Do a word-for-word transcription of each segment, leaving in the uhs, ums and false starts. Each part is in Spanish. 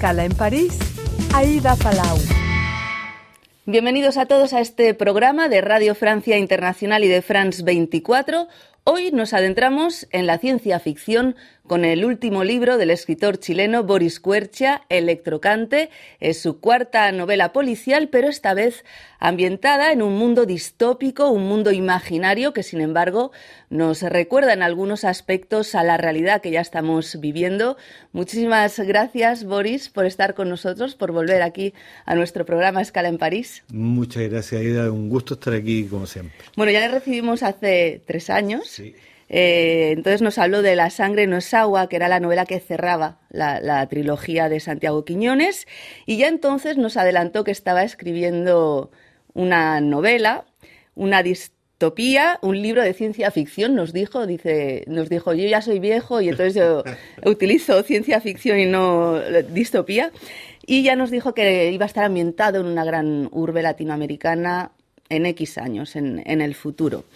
Escala en París, Aida Palau. Bienvenidos a todos a este programa de Radio Francia Internacional y de France veinticuatro. Hoy nos adentramos en la ciencia ficción con el último libro del escritor chileno Boris Quercia, Electrocante. Es su cuarta novela policial, pero esta vez ambientada en un mundo distópico, un mundo imaginario que, sin embargo, nos recuerda en algunos aspectos a la realidad que ya estamos viviendo. Muchísimas gracias, Boris, por estar con nosotros, por volver aquí a nuestro programa Escala en París. Muchas gracias, Aida. Un gusto estar aquí, como siempre. Bueno, ya le recibimos hace tres años. Sí. Eh, entonces nos habló de La sangre no es agua, que era la novela que cerraba la, la trilogía de Santiago Quiñones, y ya entonces nos adelantó que estaba escribiendo una novela, una distopía, un libro de ciencia ficción, nos dijo, dice, nos dijo, yo ya soy viejo y entonces yo utilizo ciencia ficción y no distopía, y ya nos dijo que iba a estar ambientado en una gran urbe latinoamericana en X años, en, en el futuro.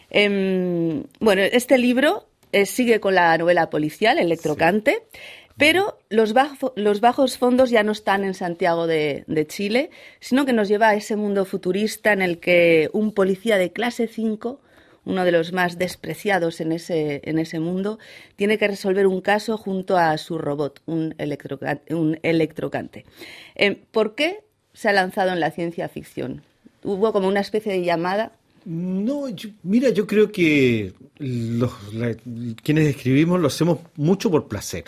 Eh, bueno, este libro eh, sigue con la novela policial, Electrocante, sí. Pero los, bajo, los bajos fondos ya no están en Santiago de, de Chile, sino que nos lleva a ese mundo futurista en el que un policía de clase cinco, uno de los más despreciados en ese, en ese mundo, tiene que resolver un caso junto a su robot, un, electrocante. Un electrocante. Eh, ¿Por qué se ha lanzado en la ciencia ficción? Hubo como una especie de llamada. No, yo, mira, yo creo que los, la, quienes escribimos lo hacemos mucho por placer.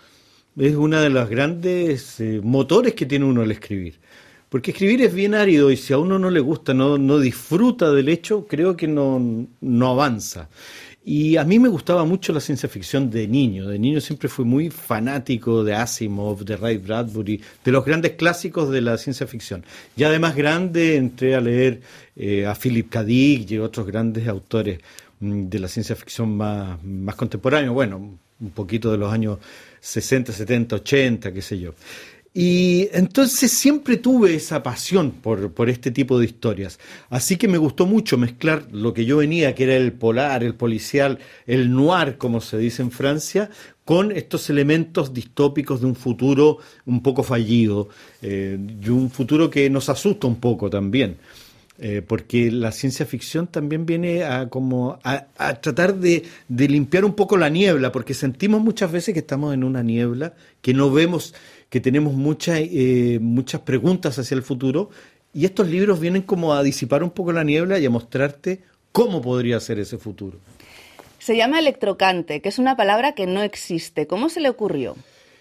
Es uno de los grandes eh, motores que tiene uno al escribir. Porque escribir es bien árido y si a uno no le gusta, no, no disfruta del hecho, creo que no, no avanza. Y a mí me gustaba mucho la ciencia ficción de niño. De niño siempre fui muy fanático de Asimov, de Ray Bradbury, de los grandes clásicos de la ciencia ficción. Y además grande entré a leer eh, a Philip K. Dick y otros grandes autores mm, de la ciencia ficción más, más contemporánea. Bueno, un poquito de los años sesenta, setenta, ochenta, qué sé yo. Y entonces siempre tuve esa pasión por, por este tipo de historias. Así que me gustó mucho mezclar lo que yo venía, que era el polar, el policial, el noir, como se dice en Francia, con estos elementos distópicos de un futuro un poco fallido, eh, y un futuro que nos asusta un poco también. Eh, porque la ciencia ficción también viene a, como a, a tratar de, de limpiar un poco la niebla, porque sentimos muchas veces que estamos en una niebla, que no vemos, que tenemos muchas, eh, muchas preguntas hacia el futuro, y estos libros vienen como a disipar un poco la niebla y a mostrarte cómo podría ser ese futuro. Se llama Electrocante, que es una palabra que no existe. ¿Cómo se le ocurrió?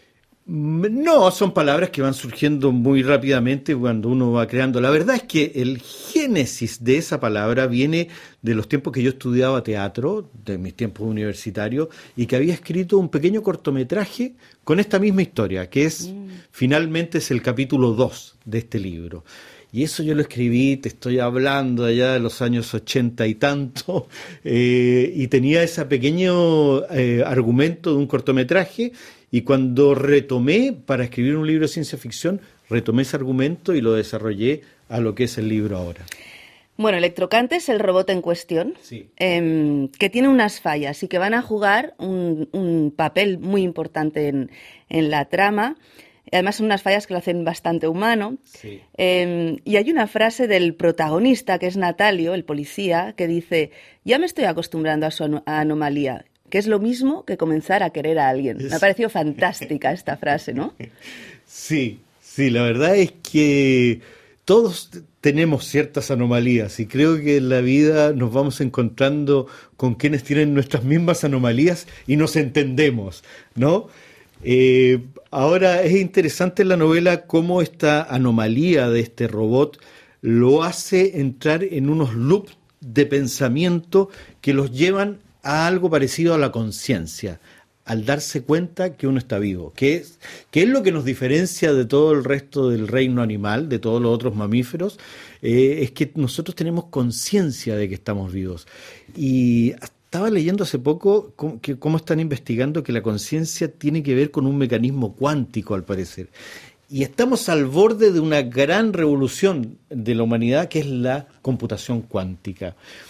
No, son palabras que van surgiendo muy rápidamente cuando uno va creando. La verdad es que el génesis de esa palabra viene de los tiempos que yo estudiaba teatro, de mis tiempos universitarios, y que había escrito un pequeño cortometraje con esta misma historia, que es mm. finalmente es el capítulo dos de este libro. Y eso yo lo escribí, te estoy hablando allá de los años ochenta y tanto, eh, y tenía ese pequeño eh, argumento de un cortometraje. Y cuando retomé para escribir un libro de ciencia ficción, retomé ese argumento y lo desarrollé a lo que es el libro ahora. Bueno, Electrocante es el robot en cuestión, sí. eh, que tiene unas fallas y que van a jugar un, un papel muy importante en, en la trama. Además son unas fallas que lo hacen bastante humano. Sí. Eh, y hay una frase del protagonista, que es Natalio, el policía, que dice: ya me estoy acostumbrando a su an- a anomalía, que es lo mismo que comenzar a querer a alguien. Me ha parecido fantástica esta frase, ¿no? Sí, sí, la verdad es que todos tenemos ciertas anomalías y creo que en la vida nos vamos encontrando con quienes tienen nuestras mismas anomalías y nos entendemos, ¿no? Eh, ahora es interesante en la novela cómo esta anomalía de este robot lo hace entrar en unos loops de pensamiento que los llevan a algo parecido a la conciencia, al darse cuenta que uno está vivo, que es, que es lo que nos diferencia de todo el resto del reino animal, de todos los otros mamíferos, eh, es que nosotros tenemos conciencia de que estamos vivos. Y estaba leyendo hace poco cómo, que, cómo están investigando que la conciencia tiene que ver con un mecanismo cuántico, al parecer. Y estamos al borde de una gran revolución de la humanidad, que es la computación cuántica.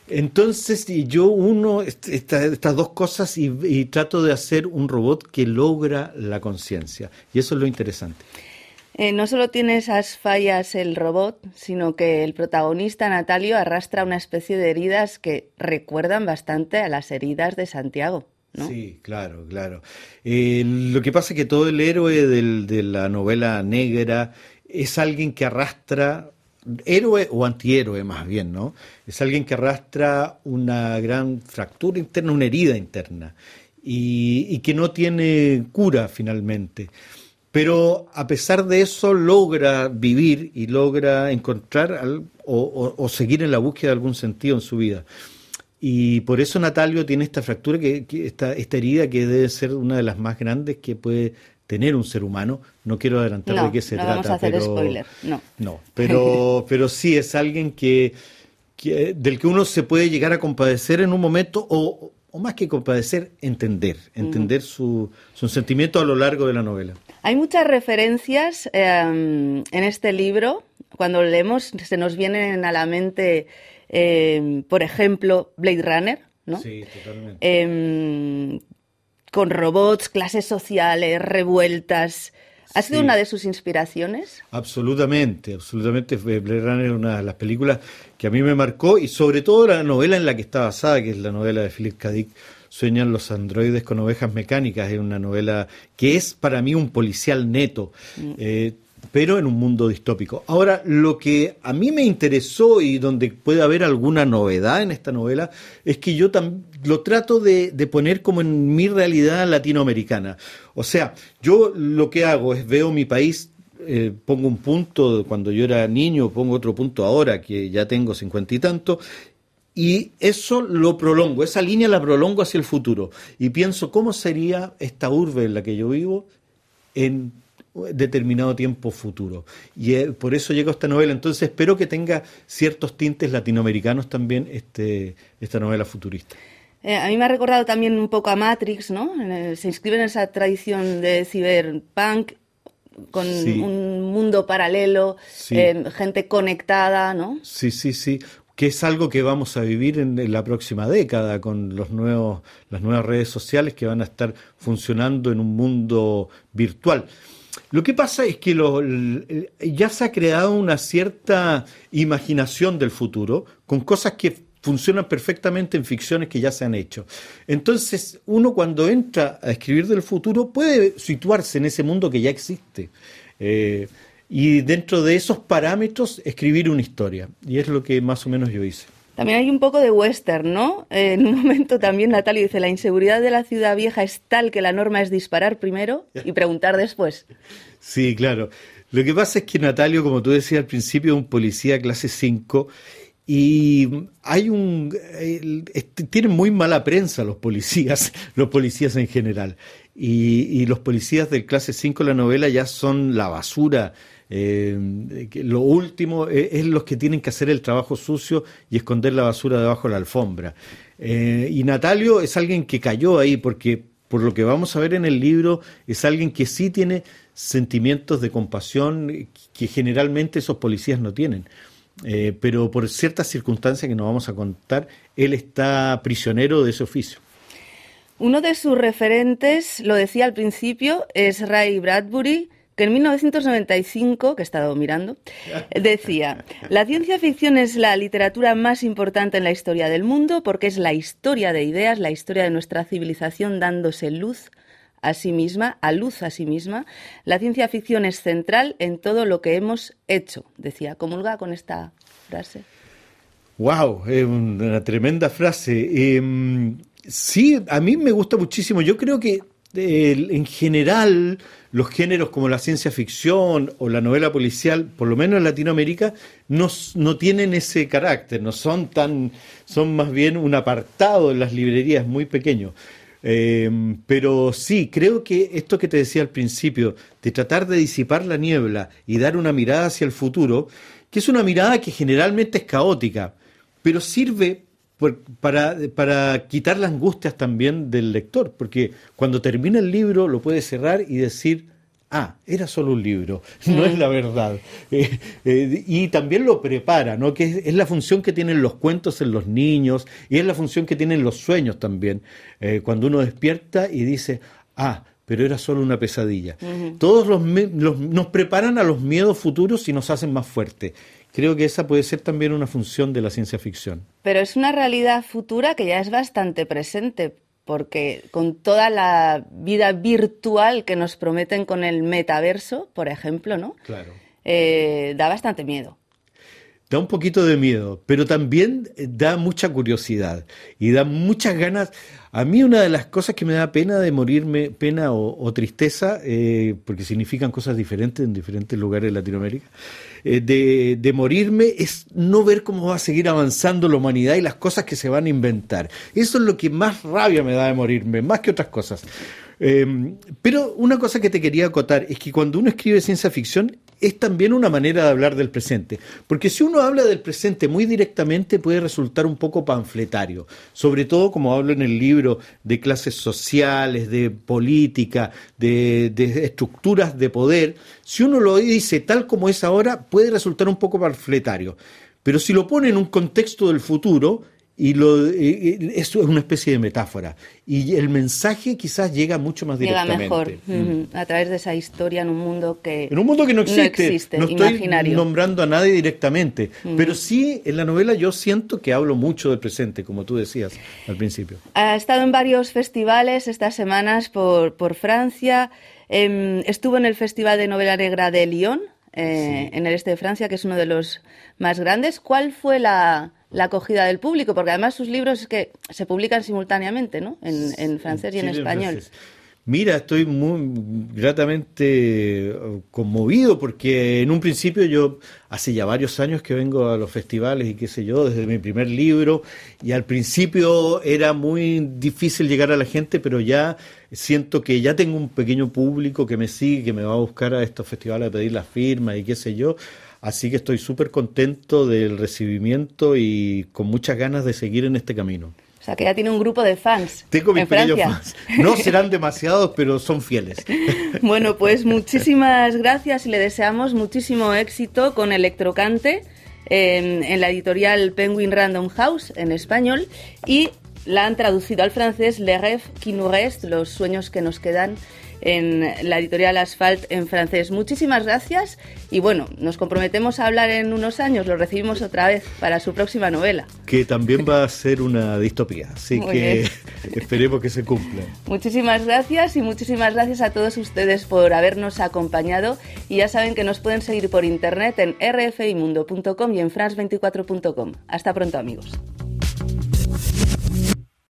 Entonces y yo uno esta, estas dos cosas y, y trato de hacer un robot que logra la conciencia. Y eso es lo interesante. Eh, no solo tiene esas fallas el robot, sino que el protagonista, Natalio, arrastra una especie de heridas que recuerdan bastante a las heridas de Santiago, ¿no? Sí, claro, claro. Eh, lo que pasa es que todo el héroe del, de la novela negra es alguien que arrastra, héroe o antihéroe más bien, ¿no? Es alguien que arrastra una gran fractura interna, una herida interna, y, y que no tiene cura finalmente. Pero a pesar de eso logra vivir y logra encontrar al, o, o, o seguir en la búsqueda de algún sentido en su vida. Y por eso Natalio tiene esta fractura, que, que esta, esta herida que debe ser una de las más grandes que puede tener un ser humano. No quiero adelantar no, de qué se no trata. Vamos a hacer pero, spoiler, no. No, pero, pero sí es alguien que, que del que uno se puede llegar a compadecer en un momento o... o más que compadecer, entender, entender mm. su, su sentimiento a lo largo de la novela. Hay muchas referencias eh, en este libro. Cuando leemos se nos vienen a la mente, eh, por ejemplo, Blade Runner, ¿no? Sí, totalmente. Eh, con robots, clases sociales, revueltas. ¿Ha sido sí. una de sus inspiraciones? Absolutamente, absolutamente. Blade Runner es una de las películas que a mí me marcó, y sobre todo la novela en la que está basada, que es la novela de Philip K. Dick, Sueñan los androides con ovejas mecánicas. Es una novela que es para mí un policial neto, mm. eh, pero en un mundo distópico. Ahora, lo que a mí me interesó y donde puede haber alguna novedad en esta novela es que yo tam- lo trato de, de poner como en mi realidad latinoamericana. O sea, yo lo que hago es veo mi país, eh, pongo un punto cuando yo era niño, pongo otro punto ahora que ya tengo cincuenta y tanto, y eso lo prolongo, esa línea la prolongo hacia el futuro. Y pienso cómo sería esta urbe en la que yo vivo en determinado tiempo futuro. Y eh, por eso llegó esta novela. Entonces espero que tenga ciertos tintes latinoamericanos también este, esta novela futurista. Eh, a mí me ha recordado también un poco a Matrix, ¿no? Eh, se inscribe en esa tradición de cyberpunk, con sí. un mundo paralelo, sí. eh, gente conectada, ¿no? Sí, sí, sí. Que es algo que vamos a vivir en, en la próxima década con los nuevos, las nuevas redes sociales que van a estar funcionando en un mundo virtual. Lo que pasa es que lo, ya se ha creado una cierta imaginación del futuro con cosas que funcionan perfectamente en ficciones que ya se han hecho. Entonces, uno cuando entra a escribir del futuro puede situarse en ese mundo que ya existe. Eh, y dentro de esos parámetros escribir una historia. Y es lo que más o menos yo hice. También hay un poco de western, ¿no? Eh, en un momento también Natalio dice, la inseguridad de la ciudad vieja es tal que la norma es disparar primero y preguntar después. Sí, claro. Lo que pasa es que Natalio, como tú decías al principio, es un policía clase cinco y hay un eh, tienen muy mala prensa los policías, los policías en general. Y, y los policías del clase cinco de la novela ya son la basura. Eh, lo último es, es los que tienen que hacer el trabajo sucio y esconder la basura debajo de la alfombra. Eh, y Natalio es alguien que cayó ahí porque, por lo que vamos a ver en el libro, es alguien que sí tiene sentimientos de compasión que generalmente esos policías no tienen. Eh, pero por ciertas circunstancias que nos vamos a contar, él está prisionero de ese oficio. Uno de sus referentes, lo decía al principio, es Ray Bradbury, que en mil novecientos noventa y cinco, que he estado mirando, decía, la ciencia ficción es la literatura más importante en la historia del mundo porque es la historia de ideas, la historia de nuestra civilización dándose luz a sí misma, a luz a sí misma. La ciencia ficción es central en todo lo que hemos hecho, decía. ¿Comulga con esta frase? ¡Wow! Es una tremenda frase. Eh, sí, a mí me gusta muchísimo. Yo creo que eh, en general los géneros como la ciencia ficción o la novela policial, por lo menos en Latinoamérica, no, no tienen ese carácter, no son tan, son más bien un apartado en las librerías muy pequeño. Eh, pero sí, creo que esto que te decía al principio, de tratar de disipar la niebla y dar una mirada hacia el futuro, que es una mirada que generalmente es caótica, pero sirve por, para, para quitar las angustias también del lector, porque cuando termina el libro lo puede cerrar y decir, ah, era solo un libro, no mm. es la verdad. Eh, eh, y también lo prepara, ¿no? Que es, es la función que tienen los cuentos en los niños y es la función que tienen los sueños también. Eh, cuando uno despierta y dice, ah, pero era solo una pesadilla. Uh-huh. Todos los, los nos preparan a los miedos futuros y nos hacen más fuertes. Creo que esa puede ser también una función de la ciencia ficción. Pero es una realidad futura que ya es bastante presente, porque con toda la vida virtual que nos prometen con el metaverso, por ejemplo, ¿no? Claro. Eh, da bastante miedo. Da un poquito de miedo, pero también da mucha curiosidad y da muchas ganas. A mí una de las cosas que me da pena de morirme, pena o, o tristeza, eh, porque significan cosas diferentes en diferentes lugares de Latinoamérica, eh, de, de morirme es no ver cómo va a seguir avanzando la humanidad y las cosas que se van a inventar. Eso es lo que más rabia me da de morirme, más que otras cosas. Eh, pero una cosa que te quería acotar es que cuando uno escribe ciencia ficción es también una manera de hablar del presente, porque si uno habla del presente muy directamente puede resultar un poco panfletario, sobre todo como hablo en el libro de clases sociales, de política, de, de estructuras de poder. Si uno lo dice tal como es ahora puede resultar un poco panfletario, pero si lo pone en un contexto del futuro, y lo, eh, eso es una especie de metáfora y el mensaje quizás llega mucho más directamente. Llega mejor, mm. a través de esa historia en un mundo que en un mundo que no existe, no, existe, no estoy imaginario. nombrando a nadie directamente, mm. pero sí en la novela yo siento que hablo mucho del presente, como tú decías al principio. Ha estado en varios festivales estas semanas por, por Francia, eh, estuvo en el Festival de Novela Negra de Lyon, eh, sí. en el este de Francia, que es uno de los más grandes. ¿Cuál fue la la acogida del público? Porque además sus libros es que se publican simultáneamente, ¿no? En, en francés y en, sí, en español. En Mira, estoy muy gratamente conmovido porque en un principio yo hace ya varios años que vengo a los festivales y qué sé yo, desde mi primer libro, y al principio era muy difícil llegar a la gente, pero ya siento que ya tengo un pequeño público que me sigue, que me va a buscar a estos festivales a pedir las firmas y qué sé yo. Así que estoy súper contento del recibimiento y con muchas ganas de seguir en este camino. O sea, que ya tiene un grupo de fans. Tengo mis pequeños fans. No serán demasiados, pero son fieles. Bueno, pues muchísimas gracias y le deseamos muchísimo éxito con Electrocante en, en la editorial Penguin Random House en español, y la han traducido al francés Les Rêves qui nous restent, los sueños que nos quedan, en la editorial Asphalt en francés. Muchísimas gracias y bueno, nos comprometemos a hablar en unos años, lo recibimos otra vez para su próxima novela. Que también va a ser una distopía, así Muy que bien. Esperemos que se cumpla. Muchísimas gracias y muchísimas gracias a todos ustedes por habernos acompañado, y ya saben que nos pueden seguir por internet en r f i mundo punto com y en france veinticuatro punto com. Hasta pronto, amigos.